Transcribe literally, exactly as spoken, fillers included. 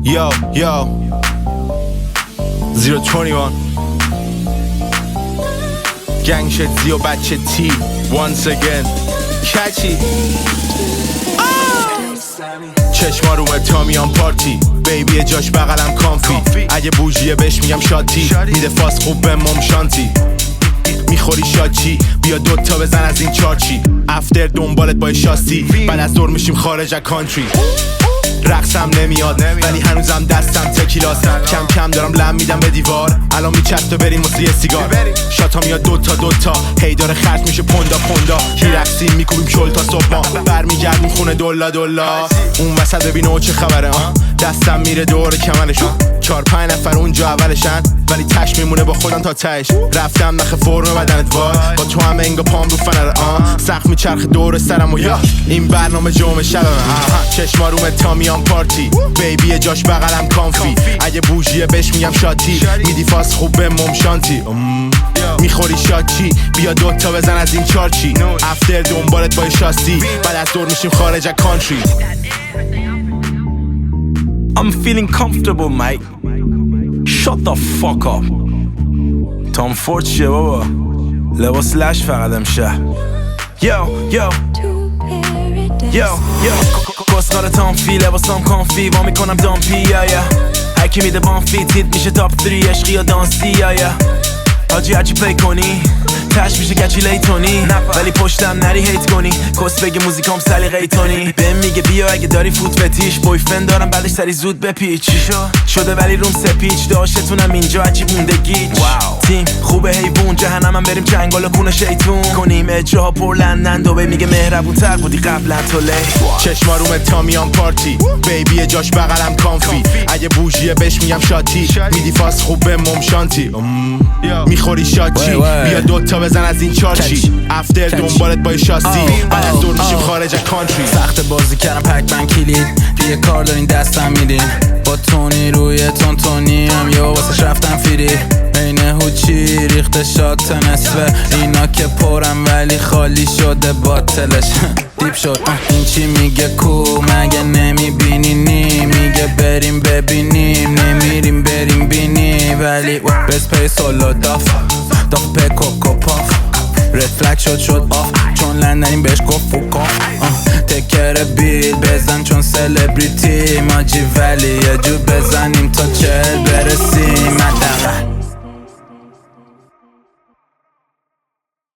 Yo, yo زیرو بیست و یک گنگ شد زی و بچه تی Once again کچی چشما رومه تا میان پارتی بیبی جاش بغلم کانفی اگه بوجیه بهش میگم شاتی میده فاس خوب به مم شانتی میخوری شاچی بیا دوتا بزن از این چارچی افتر دنبالت با شاستی بعد از دور میشیم خارج از کانتری رقصم نمیاد ولی هنوزم دستم تکیلاست کم کم دارم لم میدم به دیوار الان میچست و بریم واسه یه سیگار شاتا میاد دوتا دوتا هی داره خرج میشه پوندا پوندا میرقصیم میکوبیم شل تا صبح ما برمیگردیم خونه دولا دولا اون وسط ببینه چه خبره آه دستم میره دور کمرشون چار پنج نفر اونجا اولشن ولی تش میمونه با خودم تا تهش رفتم نخ فرم بدنت وای با تو هم انگا پام رو فنره آه سقف میچرخ دور سرم و یا این برنامه جمعه شبمه چشما رومه تا میان پارتی بیبی جاش بغلم کانفی اگه بوجیه بهش میگم شاتی میدی فاس خوب به مم شانتی میخوری شاچی بیا دوتا بزن از این چارچی افتر دنبالت با شاستی بعد از دور میشیم خارج از کانتری I'm feeling comfortable, mate. Shut the fuck up. Tom Ford چیه بابا؟ لباس لش فقط امشه. Yo, yo. Yo, yo. کسخار تامفی لباسام کانفی وا میکنم دامپی یا یا هرکی میده بانفی تیت میشه تاپ تری عشقی یا دانسی یا یا حاجی هرچی پی کنی تش میشه گچی لیتونی ولی پشتم نری هیت کنی کس بگه موزیکام سلیقه تونی بهم میگه بیا اگه داری فوت فتیش بویفرند دارم بعدش سری زود بپیچ شده ولی روم سپیچ داشتونم اینجا عجیب مونده گیچ تیم خوبه حیوون جهنمم بریم چنگال و کونه شیطون کنیم اجراها پر لندن دوبه میگه مهربون تر بودی قبلا تو لی چشما رومه تا میان پارتی بیبی جاش بغلم کانفی اگه بوجیه بهش میگم شاتی میدی فاس خوب به مم شانتی میخوری شاچی بیا دوتا بزن از این چارچی افتر دنبالت با شاستی بعد از دور میشیم خارج از کانتری سخت بازی کردم پک من کلید دیگه کار دارین دستم میدین با تونی روی تون تونی هم یا واسش رفتم فیری این هوچی ریخت شات نصفه اینا که پرم ولی خالی شده باطلش دیپ شد این چی میگه کو مگه نمیبینی نی میگه بریم ببینیم نمیریم بریم بینی ولی بس پی سولو داف داف پی کوکو پاف رد فلگ شد شد آف چون لندنیم بهش گفت فوک آف تکر بیل بزن چون سلبریتی ماجی ولی یه جو بزنیم تا چل برسیم